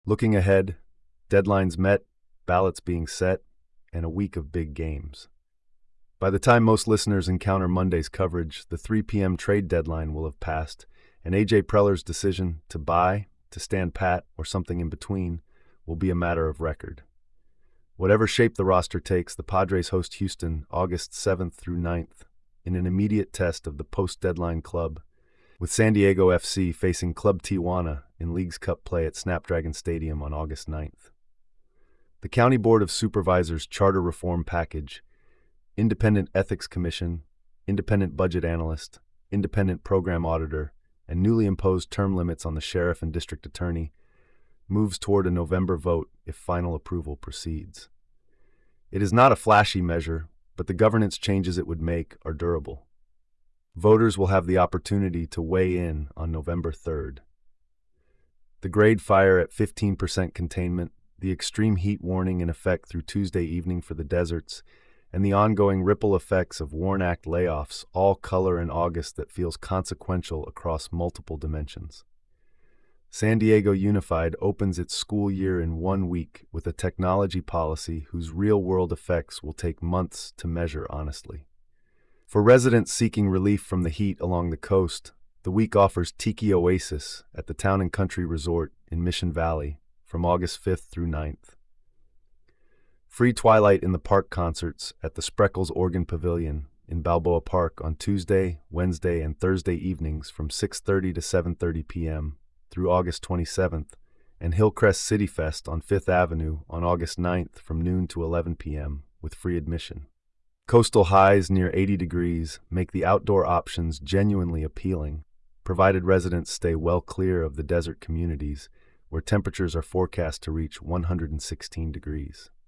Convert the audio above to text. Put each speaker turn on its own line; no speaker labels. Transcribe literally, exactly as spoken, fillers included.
Looking ahead, deadlines met, ballots being set, and a week of big games. By the time most listeners encounter Monday's coverage, the three p m trade deadline will have passed, and A J Preller's decision to buy, to stand pat, or something in between will be a matter of record. Whatever shape the roster takes, the Padres host Houston August seventh through ninth in an immediate test of the post-deadline club, with San Diego F C facing Club Tijuana in Leagues Cup play at Snapdragon Stadium on August ninth. The County Board of Supervisors Charter Reform Package, Independent Ethics Commission, Independent Budget Analyst, Independent Program Auditor, and newly imposed term limits on the Sheriff and District Attorney moves toward a November vote if final approval proceeds. It is not a flashy measure, but the governance changes it would make are durable. Voters will have the opportunity to weigh in on November third. The grade fire at fifteen percent containment, the extreme heat warning in effect through Tuesday evening for the deserts, and the ongoing ripple effects of WARN Act layoffs all color an August that feels consequential across multiple dimensions. San Diego Unified opens its school year in one week with a technology policy whose real-world effects will take months to measure honestly. For residents seeking relief from the heat along the coast, the week offers Tiki Oasis at the Town and Country Resort in Mission Valley from August fifth through ninth. Free Twilight in the Park concerts at the Spreckles Organ Pavilion in Balboa Park on Tuesday, Wednesday, and Thursday evenings from six thirty to seven thirty p m through August twenty-seventh, and Hillcrest City Fest on Fifth Avenue on August ninth from noon to eleven p m with free admission. Coastal highs near eighty degrees make the outdoor options genuinely appealing, provided residents stay well clear of the desert communities where temperatures are forecast to reach one hundred sixteen degrees.